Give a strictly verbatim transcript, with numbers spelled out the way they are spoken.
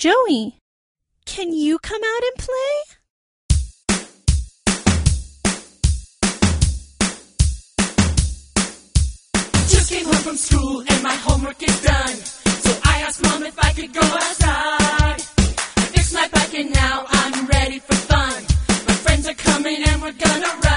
Joey, can you come out and play? Just came home from school and my homework is done. So I asked Mom if I could go outside. I fixed my bike and now I'm ready for fun. My friends are coming and we're gonna ride.